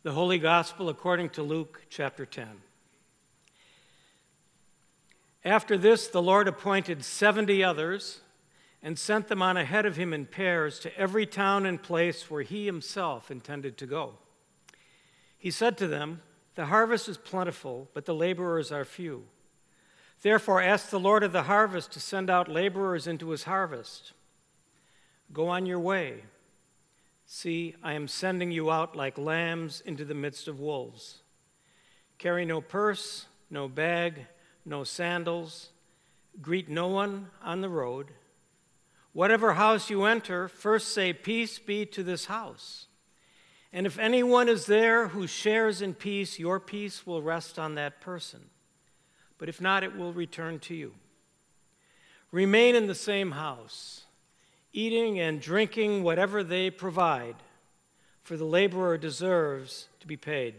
The Holy Gospel according to Luke chapter 10. After this, the Lord appointed 70 others and sent them on ahead of him in pairs to every town and place where he himself intended to go. He said to them, "The harvest is plentiful, but the laborers are few. Therefore, ask the Lord of the harvest to send out laborers into his harvest. Go on your way. See, I am sending you out like lambs into the midst of wolves. Carry no purse, no bag, no sandals. Greet no one on the road. Whatever house you enter, first say, 'Peace be to this house.' And if anyone is there who shares in peace, your peace will rest on that person. But if not, it will return to you. Remain in the same house, eating and drinking whatever they provide, for the laborer deserves to be paid.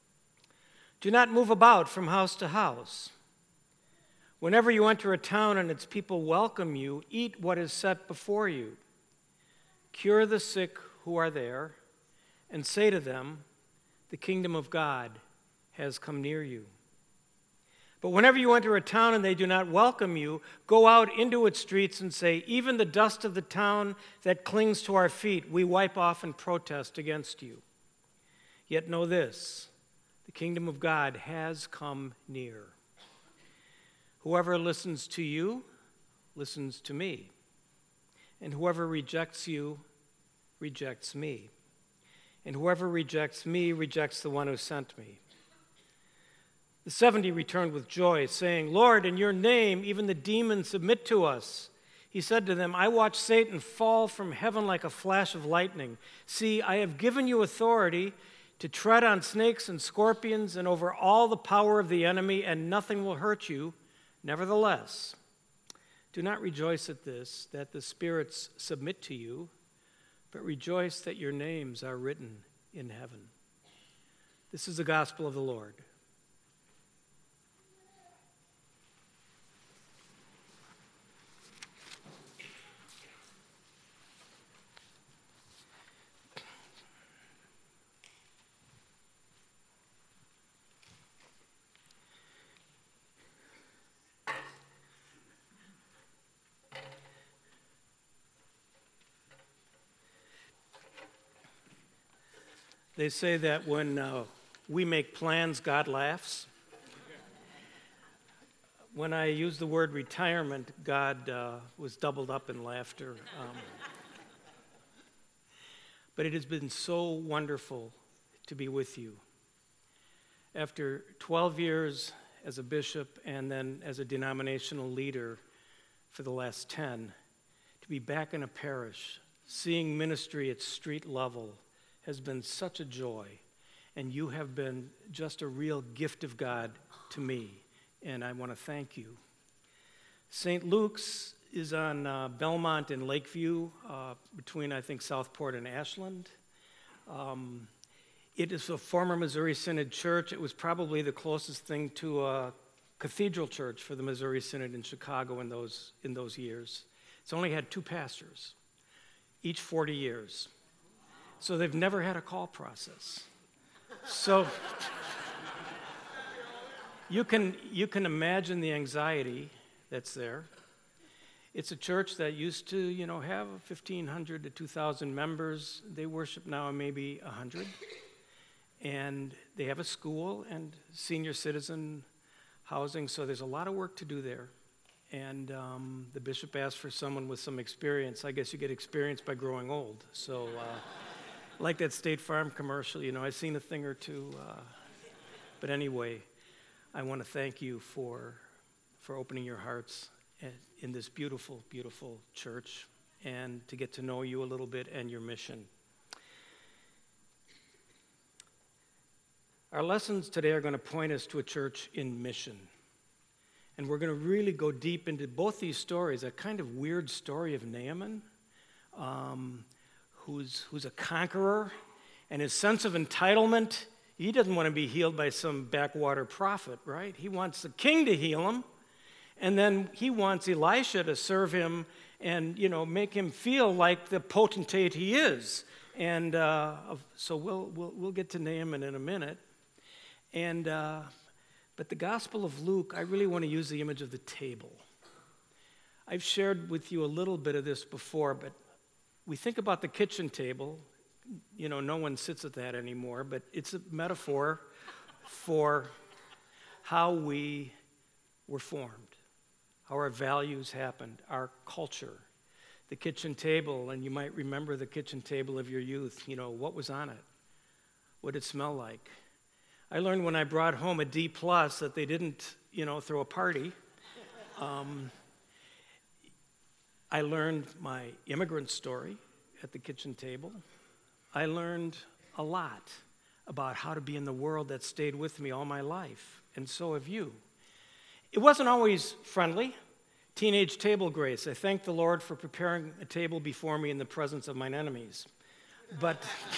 Do not move about from house to house. Whenever you enter a town and its people welcome you, eat what is set before you. Cure the sick who are there, and say to them, 'The kingdom of God has come near you.' But whenever you enter a town and they do not welcome you, go out into its streets and say, 'Even the dust of the town that clings to our feet, we wipe off in protest against you.' Yet know this, the kingdom of God has come near. Whoever listens to you, listens to me. And whoever rejects you, rejects me. And whoever rejects me, rejects the one who sent me." The 70 returned with joy, saying, "Lord, in your name even the demons submit to us." He said to them, "I watched Satan fall from heaven like a flash of lightning. See, I have given you authority to tread on snakes and scorpions and over all the power of the enemy, and nothing will hurt you. Nevertheless, do not rejoice at this, that the spirits submit to you, but rejoice that your names are written in heaven." This is the gospel of the Lord. They say that when we make plans, God laughs. When I use the word retirement, God was doubled up in laughter. But it has been so wonderful to be with you. After 12 years as a bishop and then as a denominational leader for the last 10, to be back in a parish, seeing ministry at street level, has been such a joy, and you have been just a real gift of God to me, and I want to thank you. St. Luke's is on Belmont and Lakeview, between, I think, Southport and Ashland. It is a former Missouri Synod church. It was probably the closest thing to a cathedral church for the Missouri Synod in Chicago in those years. It's only had 2 pastors, each 40 years. So they've never had a call process. So you can imagine the anxiety that's there. It's a church that used to, have 1,500 to 2,000 members. They worship now maybe 100. And they have a school and senior citizen housing, so there's a lot of work to do there. And the bishop asked for someone with some experience. I guess you get experience by growing old. So like that State Farm commercial, I've seen a thing or two. But anyway, I want to thank you for opening your hearts in this beautiful, beautiful church and to get to know you a little bit and your mission. Our lessons today are going to point us to a church in mission. And we're going to really go deep into both these stories, a kind of weird story of Naaman, who's a conqueror, and his sense of entitlement. He doesn't want to be healed by some backwater prophet, right? He wants the king to heal him, and then he wants Elisha to serve him and, make him feel like the potentate he is. And so we'll get to Naaman in a minute. And but the Gospel of Luke, I really want to use the image of the table. I've shared with you a little bit of this before, but we think about the kitchen table. You know, no one sits at that anymore, but it's a metaphor for how we were formed, how our values happened, our culture. The kitchen table, and you might remember the kitchen table of your youth. You know, what was on it? What did it smell like? I learned when I brought home a D+ that they didn't, throw a party. I learned my immigrant story at the kitchen table. I learned a lot about how to be in the world that stayed with me all my life, and so have you. It wasn't always friendly. Teenage table grace. I thank the Lord for preparing a table before me in the presence of mine enemies. But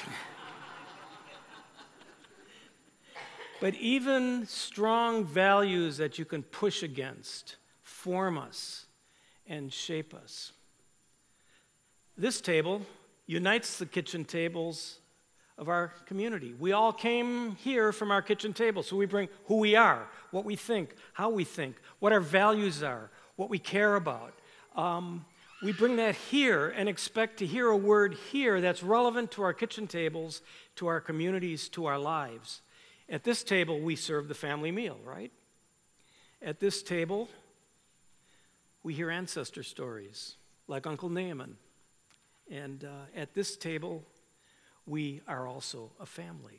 even strong values that you can push against form us and shape us. This table unites the kitchen tables of our community. We all came here from our kitchen table, so we bring who we are, what we think, how we think, what our values are, what we care about. We bring that here and expect to hear a word here that's relevant to our kitchen tables, to our communities, to our lives. At this table, we serve the family meal, right? At this table, we hear ancestor stories, like Uncle Naaman. And at this table, we are also a family.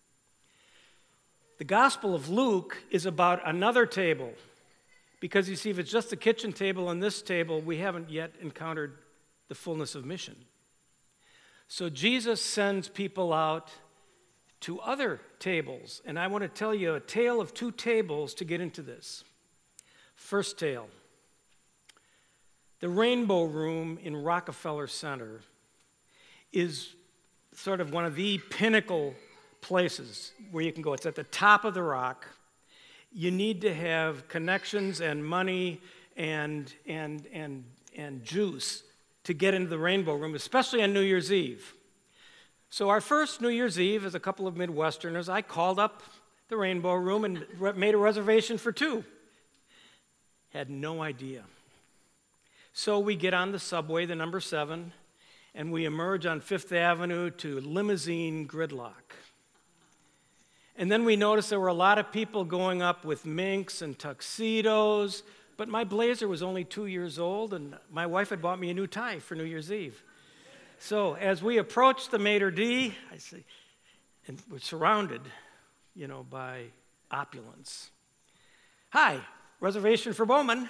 The Gospel of Luke is about another table, because you see, if it's just the kitchen table and this table, we haven't yet encountered the fullness of mission. So Jesus sends people out to other tables, and I want to tell you a tale of two tables to get into this. First tale, the Rainbow Room in Rockefeller Center is sort of one of the pinnacle places where you can go. It's at the top of the rock. You need to have connections and money and juice to get into the Rainbow Room, especially on New Year's Eve. So our first New Year's Eve, as a couple of Midwesterners, I called up the Rainbow Room and made a reservation for two. Had no idea. So we get on the subway, the number 7, and we emerge on Fifth Avenue to limousine gridlock. And then we noticed there were a lot of people going up with minks and tuxedos, but my blazer was only 2 years old, and my wife had bought me a new tie for New Year's Eve. So as we approached the maitre d', I say, and we're surrounded, by opulence. Hi, reservation for Bowman.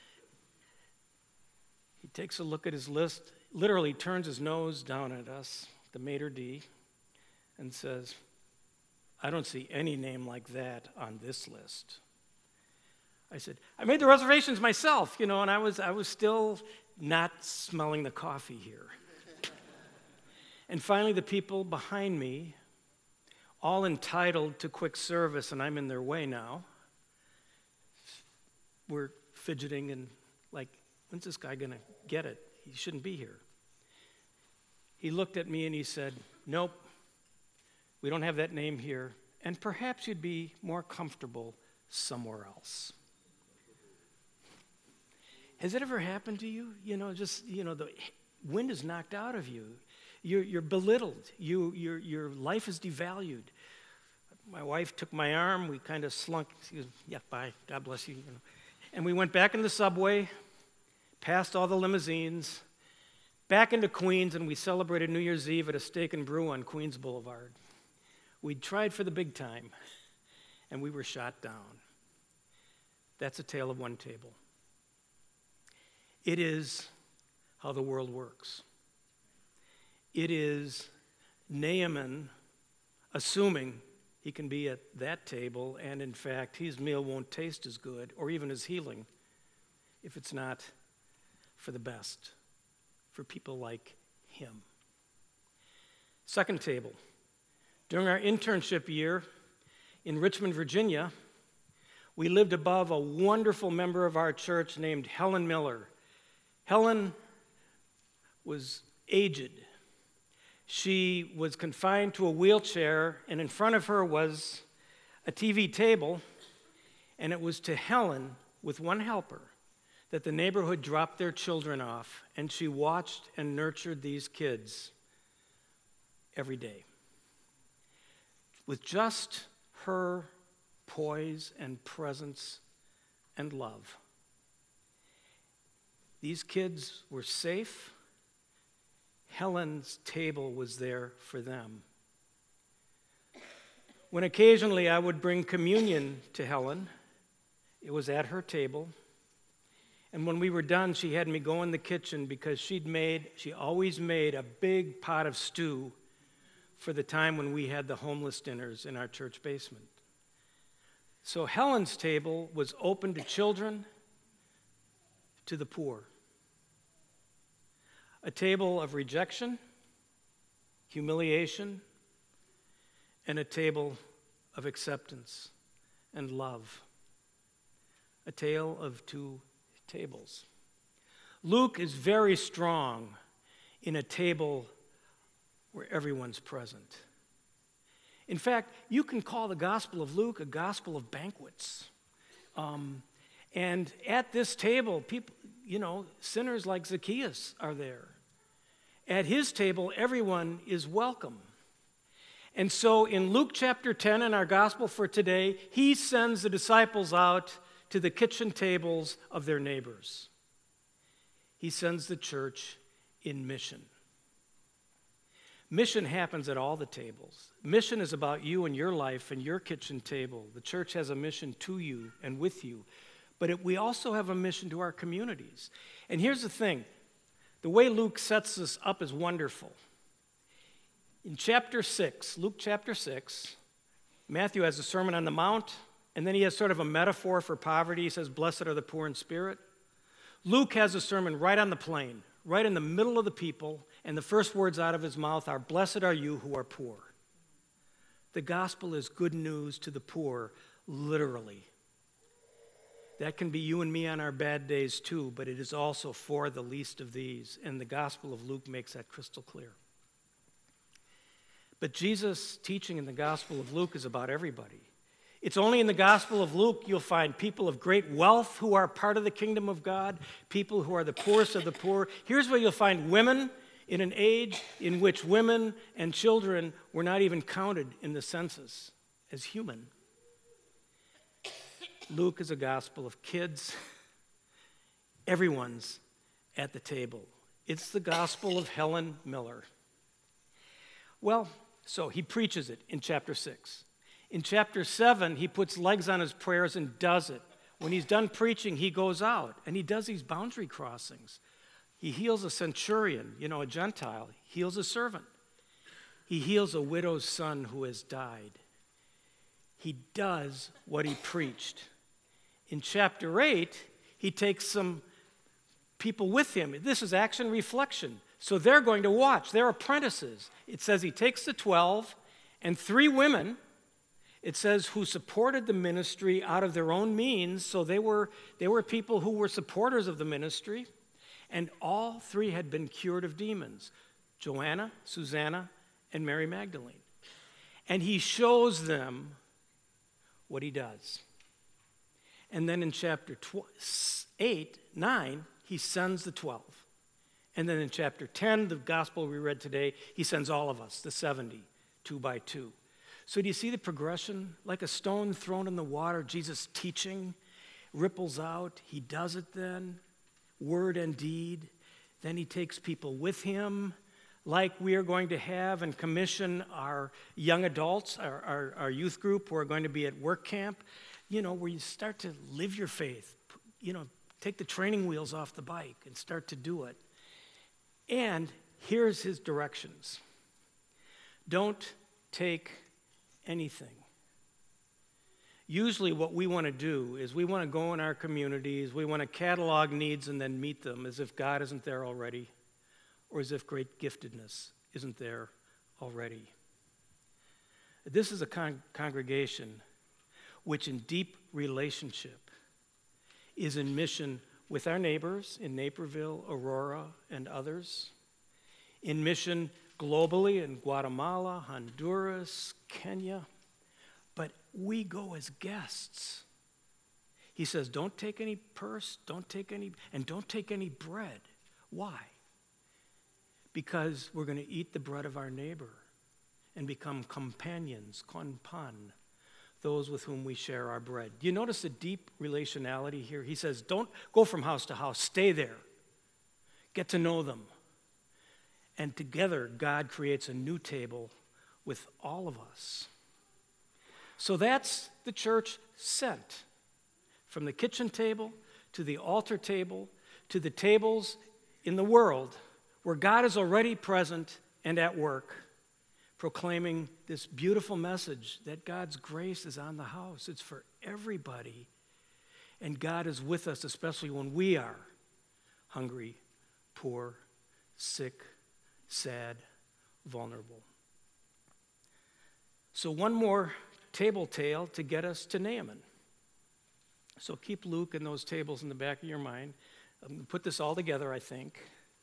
He takes a look at his list, literally turns his nose down at us, the maitre d', and says, I don't see any name like that on this list. I said, I made the reservations myself, and I was still not smelling the coffee here. And finally, the people behind me, all entitled to quick service, and I'm in their way now, were fidgeting and like, when's this guy going to get it? He shouldn't be here. He looked at me and he said, nope. We don't have that name here, and perhaps you'd be more comfortable somewhere else. Has it ever happened to you? The wind is knocked out of you. You're belittled. Your life is devalued. My wife took my arm. We kind of slunk. She goes, yeah, bye. God bless you. And we went back in the subway, past all the limousines, back into Queens, and we celebrated New Year's Eve at a steak and brew on Queens Boulevard. We'd tried for the big time, and we were shot down. That's a tale of one table. It is how the world works. It is Naaman assuming he can be at that table, and in fact, his meal won't taste as good or even as healing if it's not for the best, for people like him. Second table. During our internship year in Richmond, Virginia, we lived above a wonderful member of our church named Helen Miller. Helen was aged. She was confined to a wheelchair, and in front of her was a TV table, and it was to Helen, with one helper, that the neighborhood dropped their children off, and she watched and nurtured these kids every day. With just her poise and presence and love. These kids were safe. Helen's table was there for them. When occasionally I would bring communion to Helen, it was at her table. And when we were done, she had me go in the kitchen because she always made a big pot of stew for the time when we had the homeless dinners in our church basement. So Helen's table was open to children, to the poor. A table of rejection, humiliation, and a table of acceptance and love. A tale of two tables. Luke is very strong in a table where everyone's present. In fact, you can call the Gospel of Luke a gospel of banquets. And at this table, people, sinners like Zacchaeus are there. At his table, everyone is welcome. And so in Luke chapter 10, in our gospel for today, he sends the disciples out to the kitchen tables of their neighbors. He sends the church in mission. Mission happens at all the tables. Mission is about you and your life and your kitchen table. The church has a mission to you and with you. But we also have a mission to our communities. And here's the thing. The way Luke sets this up is wonderful. In chapter 6, Luke chapter 6, Matthew has a Sermon on the Mount, and then he has sort of a metaphor for poverty. He says, "Blessed are the poor in spirit." Luke has a sermon right on the plain, right in the middle of the people, and the first words out of his mouth are, "Blessed are you who are poor." The gospel is good news to the poor, literally. That can be you and me on our bad days too, but it is also for the least of these, and the Gospel of Luke makes that crystal clear. But Jesus' teaching in the Gospel of Luke is about everybody. It's only in the Gospel of Luke you'll find people of great wealth who are part of the kingdom of God, people who are the poorest of the poor. Here's where you'll find women in an age in which women and children were not even counted in the census as human. Luke is a gospel of kids. Everyone's at the table. It's the gospel of Helen Miller. Well, so he preaches it in chapter 6. In chapter 7, he puts legs on his prayers and does it. When he's done preaching, he goes out and he does these boundary crossings. He heals a centurion, a Gentile. He heals a servant. He heals a widow's son who has died. He does what he preached. In chapter 8, he takes some people with him. This is action reflection. So they're going to watch. They're apprentices. It says he takes the 12 and 3 women, it says, who supported the ministry out of their own means. So they were people who were supporters of the ministry. And all 3 had been cured of demons. Joanna, Susanna, and Mary Magdalene. And he shows them what he does. And then in chapter 8, 9, he sends the 12. And then in chapter 10, the gospel we read today, he sends all of us, the 70, 2 by 2. So do you see the progression? Like a stone thrown in the water, Jesus' teaching ripples out. He does it then, word and deed. Then he takes people with him, like we are going to have and commission our young adults, our youth group who are going to be at work camp, where you start to live your faith, take the training wheels off the bike and start to do it. And here's his directions. Don't take anything. Usually what we want to do is we want to go in our communities, we want to catalog needs and then meet them as if God isn't there already, or as if great giftedness isn't there already. This is a congregation which in deep relationship is in mission with our neighbors in Naperville, Aurora, and others, in mission globally in Guatemala, Honduras, Kenya, but we go as guests. He says, don't take any purse, don't take any bread. Why? Because we're going to eat the bread of our neighbor and become companions, konpan, those with whom we share our bread. Do you notice the deep relationality here? He says, don't go from house to house, stay there. Get to know them. And together, God creates a new table with all of us. So that's the church sent. From the kitchen table to the altar table to the tables in the world where God is already present and at work, proclaiming this beautiful message that God's grace is on the house. It's for everybody. And God is with us, especially when we are hungry, poor, sick, sad, vulnerable. So one more table tale to get us to Naaman. So keep Luke and those tables in the back of your mind. I'm going to put this all together, I think.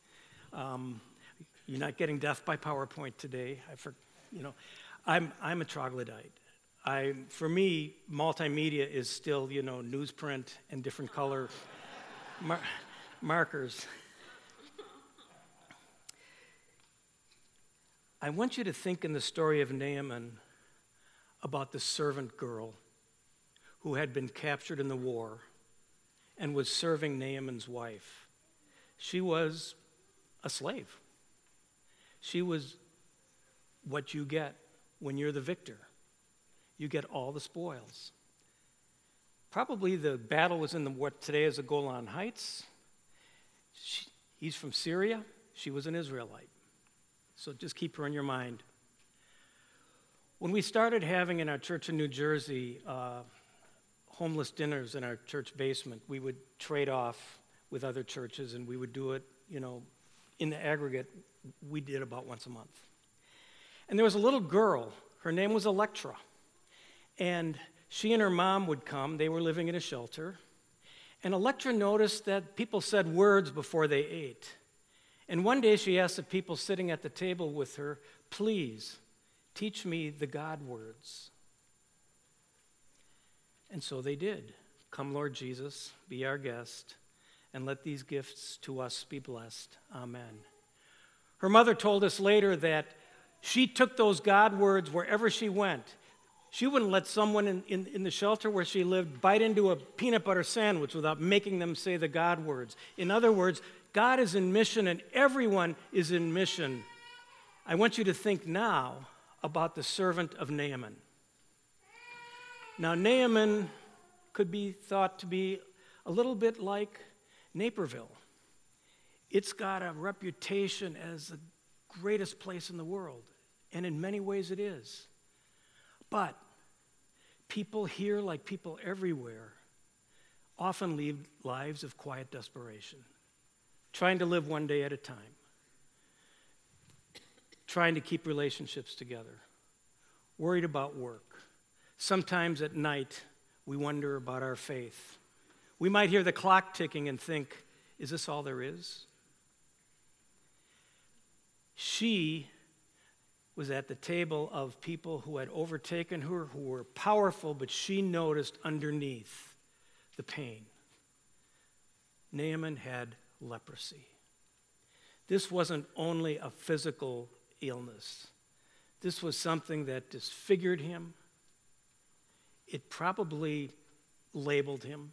You're not getting death by PowerPoint today. I'm a troglodyte. For me, multimedia is still, newsprint and different color markers. I want you to think in the story of Naaman about the servant girl who had been captured in the war and was serving Naaman's wife. She was a slave. She was what you get when you're the victor. You get all the spoils. Probably the battle was in what today is the Golan Heights. He's from Syria. She was an Israelite. So just keep her in your mind. When we started having in our church in New Jersey homeless dinners in our church basement, we would trade off with other churches, and we would do it, in the aggregate, we did about once a month. And there was a little girl. Her name was Electra. And she and her mom would come. They were living in a shelter. And Electra noticed that people said words before they ate. And one day she asked the people sitting at the table with her, please, teach me the God words. And so they did. Come, Lord Jesus, be our guest, and let these gifts to us be blessed. Amen. Her mother told us later that she took those God words wherever she went. She wouldn't let someone in the shelter where she lived bite into a peanut butter sandwich without making them say the God words. In other words, God is in mission and everyone is in mission. I want you to think now about the servant of Naaman. Now, Naaman could be thought to be a little bit like Naperville. It's got a reputation as the greatest place in the world, and in many ways it is. But people here, like people everywhere, often lead lives of quiet desperation, trying to live one day at a time, trying to keep relationships together, worried about work. Sometimes at night, we wonder about our faith. We might hear the clock ticking and think, is this all there is? She was at the table of people who had overtaken her, who were powerful, but she noticed underneath the pain. Naaman had leprosy. This wasn't only a physical illness. This was something that disfigured him. It probably labeled him.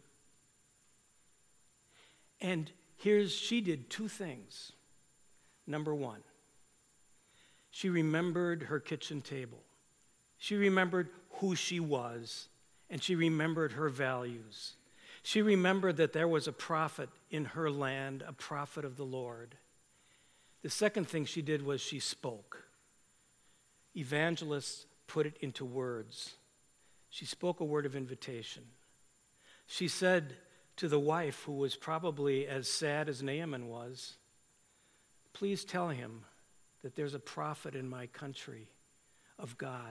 And she did two things. Number one, she remembered her kitchen table. She remembered who she was, and she remembered her values. She remembered that there was a prophet in her land, a prophet of the Lord. The second thing she did was she spoke. Evangelists put it into words. She spoke a word of invitation. She said to the wife, who was probably as sad as Naaman was, please tell him that there's a prophet in my country of God.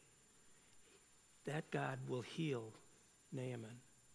That God will heal Naaman.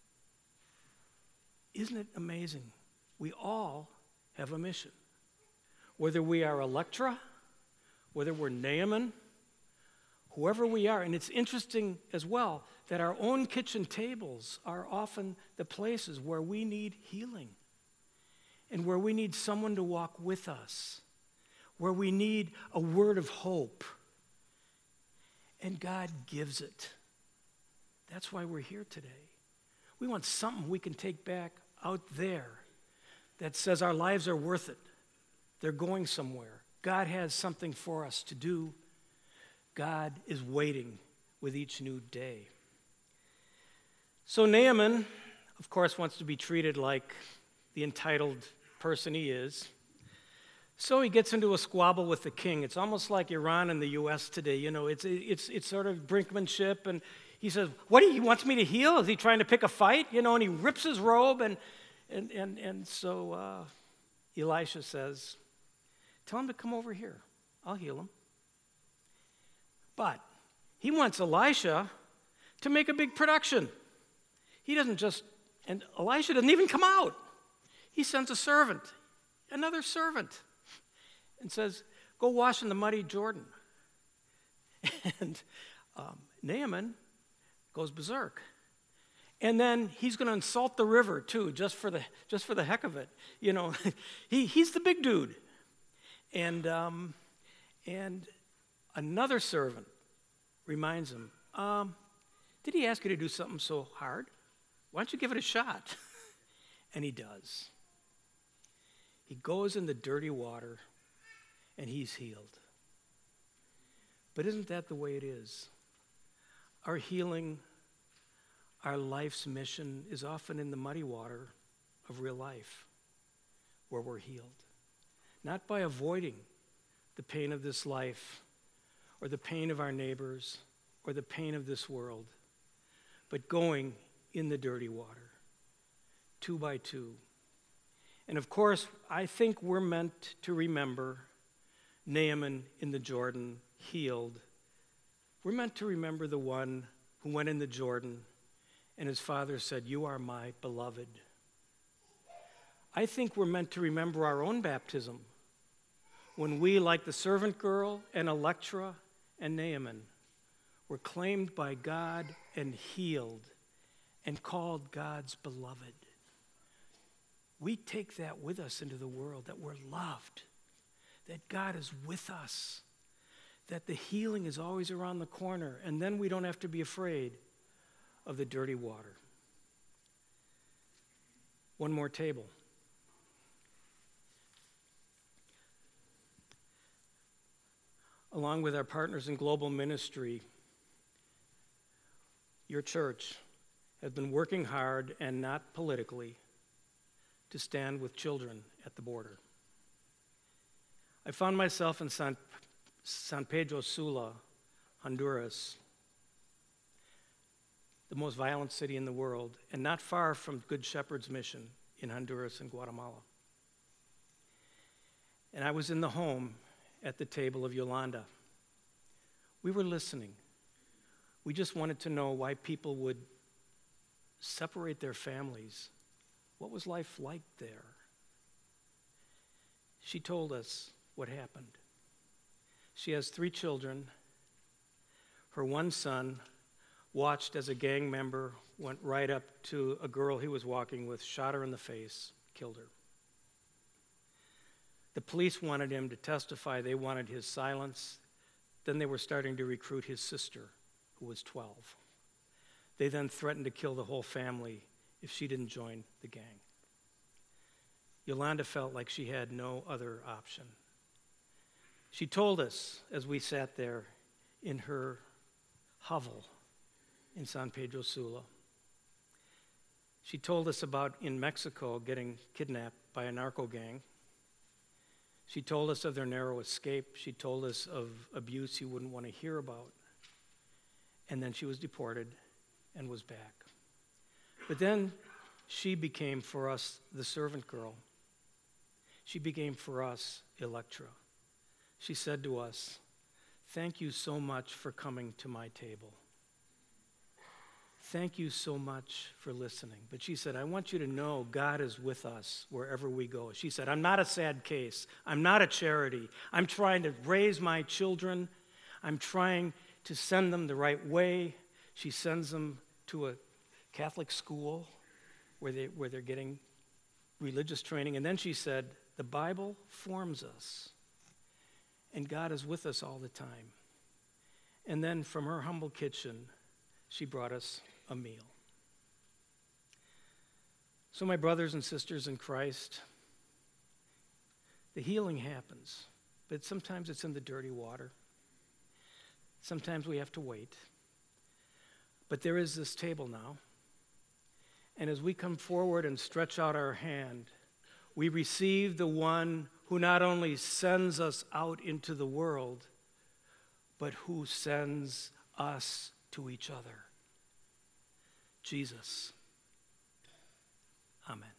Isn't it amazing? We all have a mission. Whether we are Electra, whether we're Naaman, whoever we are. And it's interesting as well that our own kitchen tables are often the places where we need healing and where we need someone to walk with us, where we need a word of hope. And God gives it. That's why we're here today. We want something we can take back out there that says our lives are worth it. They're going somewhere. God has something for us to do. God is waiting with each new day. So Naaman, of course, wants to be treated like the entitled person he is. So he gets into a squabble with the king. It's almost like Iran and the U.S. today. You know, it's sort of brinkmanship. And he says, he wants me to heal? Is he trying to pick a fight? You know, and he rips his robe. And so Elisha says, tell him to come over here. I'll heal him. But he wants Elisha to make a big production. He doesn't just, and Elisha doesn't even come out. He sends a servant, another servant, and says, go wash in the muddy Jordan. And Naaman goes berserk. And then he's going to insult the river too, just for the heck of it. You know, he's the big dude. And another servant reminds him, did he ask you to do something so hard? Why don't you give it a shot? And he does. He goes in the dirty water, and he's healed. But isn't that the way it is? Our healing, our life's mission is often in the muddy water of real life, where we're healed. Not by avoiding the pain of this life, or the pain of our neighbors, or the pain of this world, but going in the dirty water, 2 by 2. And of course, I think we're meant to remember Naaman in the Jordan, healed. We're meant to remember the one who went in the Jordan and his father said, you are my beloved. I think we're meant to remember our own baptism when we, like the servant girl and Electra and Naaman, were claimed by God and healed and called God's beloved. We take that with us into the world, that we're loved, that God is with us, that the healing is always around the corner, and then we don't have to be afraid of the dirty water. One more table. Along with our partners in global ministry, your church has been working hard and not politically to stand with children at the border. I found myself in San Pedro Sula, Honduras, the most violent city in the world, and not far from Good Shepherd's mission in Honduras and Guatemala. And I was in the home at the table of Yolanda. We were listening. We just wanted to know why people would separate their families. What was life like there? She told us what happened. She has 3 children. Her one son watched as a gang member went right up to a girl he was walking with, shot her in the face, killed her. The police wanted him to testify. They wanted his silence. Then they were starting to recruit his sister, who was 12. They then threatened to kill the whole family if she didn't join the gang. Yolanda felt like she had no other option. She told us as we sat there in her hovel in San Pedro Sula. She told us about in Mexico getting kidnapped by a narco gang. She told us of their narrow escape. She told us of abuse you wouldn't want to hear about. And then she was deported and was back. But then she became for us the servant girl. She became for us Electra. She said to us, "Thank you so much for coming to my table. thank you so much for listening. But she said, I want you to know God is with us wherever we go. She said, I'm not a sad case. I'm not a charity. I'm trying to raise my children. I'm trying to send them the right way. She sends them to a Catholic school where they're getting religious training. And then she said, the Bible forms us, and God is with us all the time. And then from her humble kitchen, she brought us a meal. So my brothers and sisters in Christ, the healing happens, but sometimes it's in the dirty water. Sometimes we have to wait. But there is this table now. And as we come forward and stretch out our hand, we receive the one who not only sends us out into the world, but who sends us to each other. Jesus. Amen.